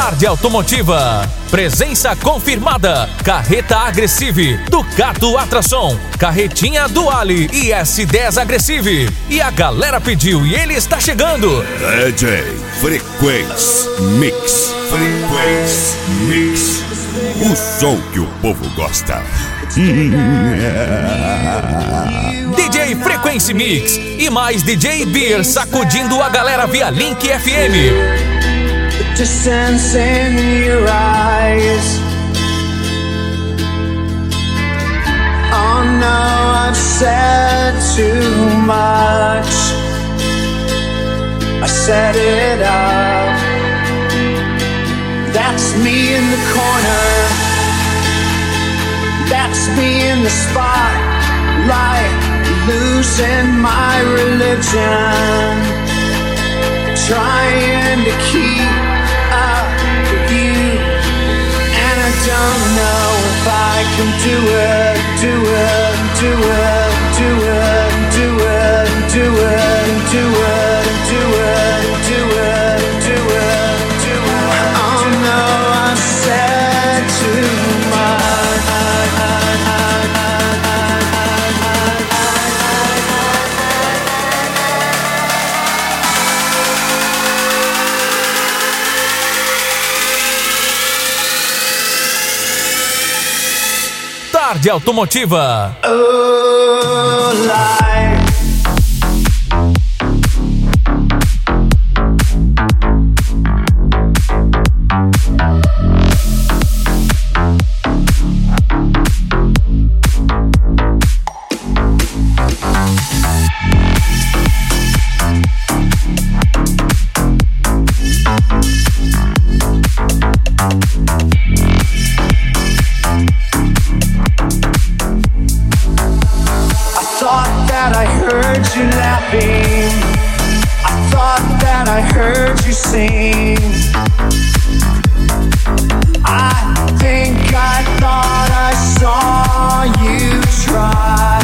Tarde Automotiva. Presença confirmada. Carreta Agressive, Ducato Atrason, Carretinha Duale e S10 Agressive. E a galera pediu e ele está chegando. DJ Frequência Mix. Frequência Mix. O som que o povo gosta. DJ Frequência Mix e mais DJ Beer sacudindo a galera via Link FM. Distance in your eyes. Oh no, I've said too much. I set it up. That's me in the corner. That's me in the spotlight, losing my religion, trying to keep up with you, and I don't know if I can do it, do it, do it, do it, do it, do it, do it, do it, do it, do it, do it. Oh no, I said too much. Tarde Automotiva. Oh, life. You laughing, I thought that I heard you sing. I think I thought I saw you try.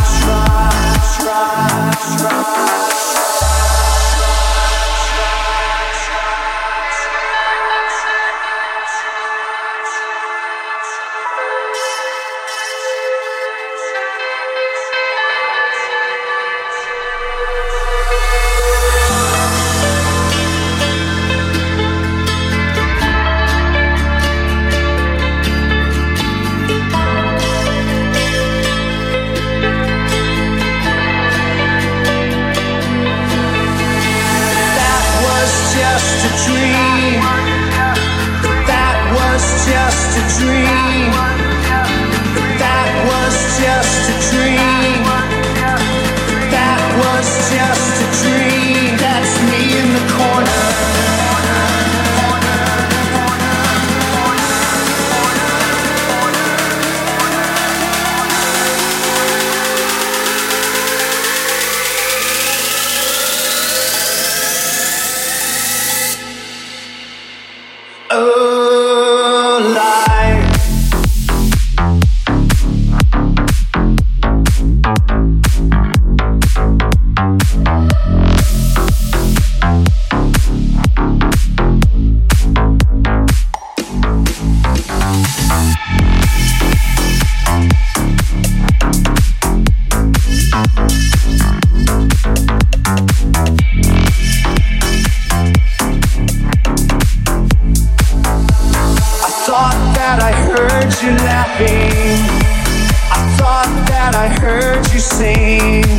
You laughing, I thought that I heard you sing.